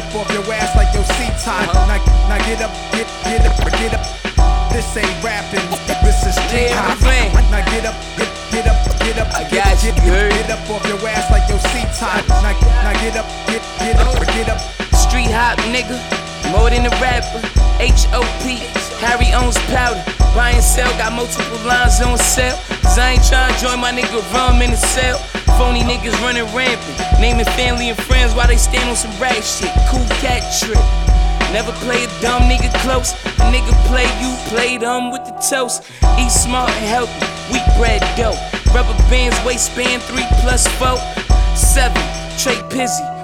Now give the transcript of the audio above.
up off your ass like your seat tied. Now get up, get up. This ain't rapping, this is street hop. Now get up, get up. I got you, get up off your ass like your seat tied. Now get up, get up. Street hop, nigga, more than a rapper. H.O.P. Harry owns powder. Buy and sell, got multiple lines on sale. Cause I ain't tryna join my nigga Rum in the cell. Phony niggas running rampant, naming family and friends while they stand on some rag shit. Cool cat trick. Never play a dumb nigga close. A nigga play you, play them with the toast. Eat smart and healthy, wheat bread dough. Rubber bands, waistband, 3+4. 7, Trey Pizzy,